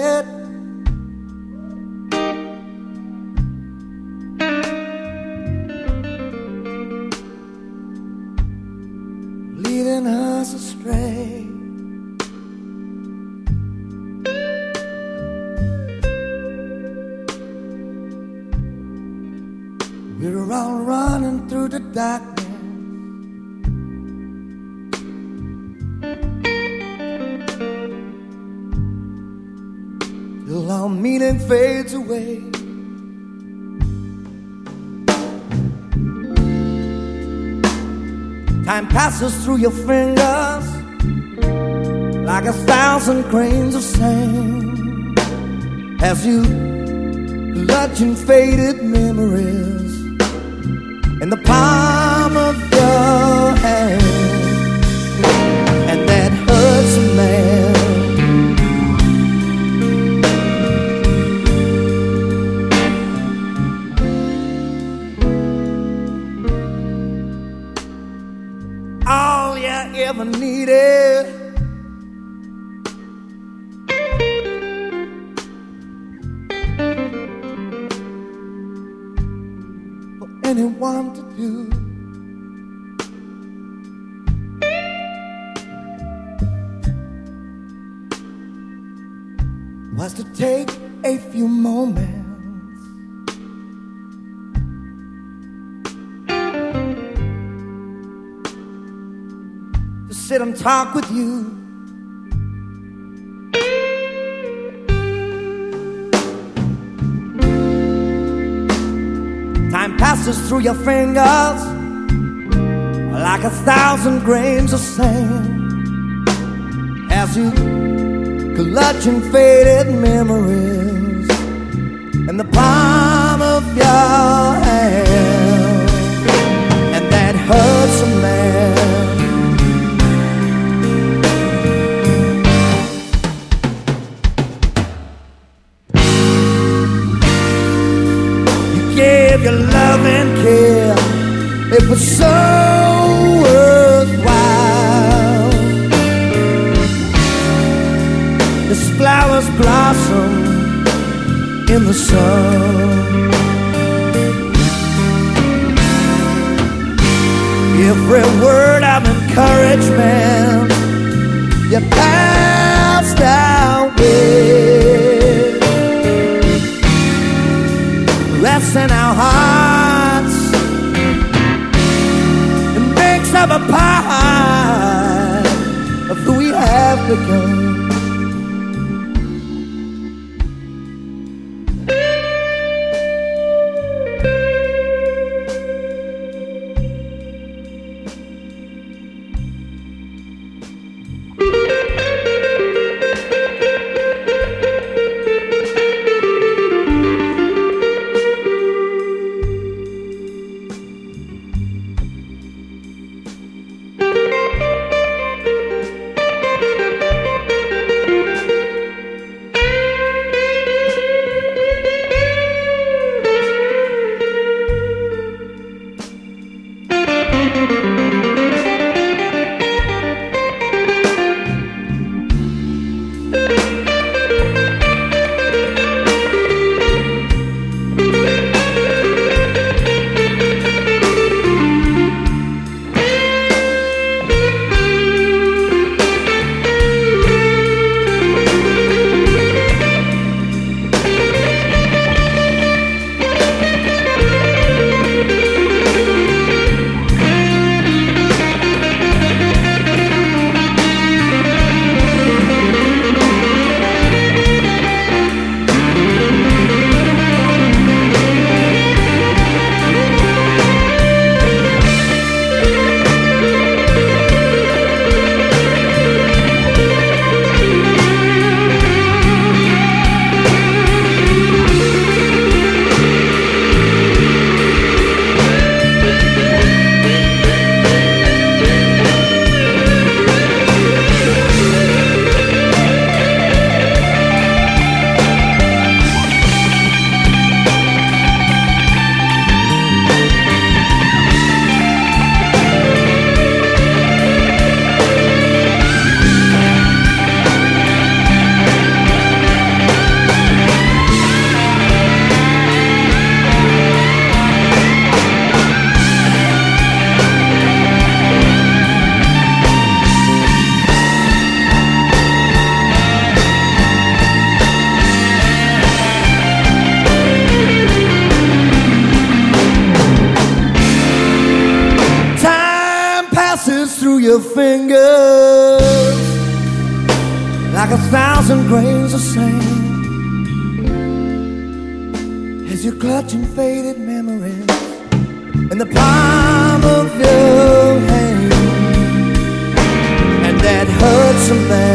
it. Leading us astray. We're all running through the darkness. Till our meaning fades away. Time passes through your fingers like 1,000 grains of sand as you clutch in faded memories in the palm of your hand. And that hurts a man. All you ever needed for anyone to do was to take a few moments to sit and talk with you. Time passes through your fingers like 1,000 grains of sand as you clutch in faded memories in the palm of your hand. And that hurts a man. You gave your love and care, it was so worthwhile. As flowers blossom in the sun, every word of encouragement you passed our way, rests in our hearts and makes up a part of who we have become. fingers like 1,000 grains of sand as you're clutching faded memories in the palm of your hand, and that hurts so bad.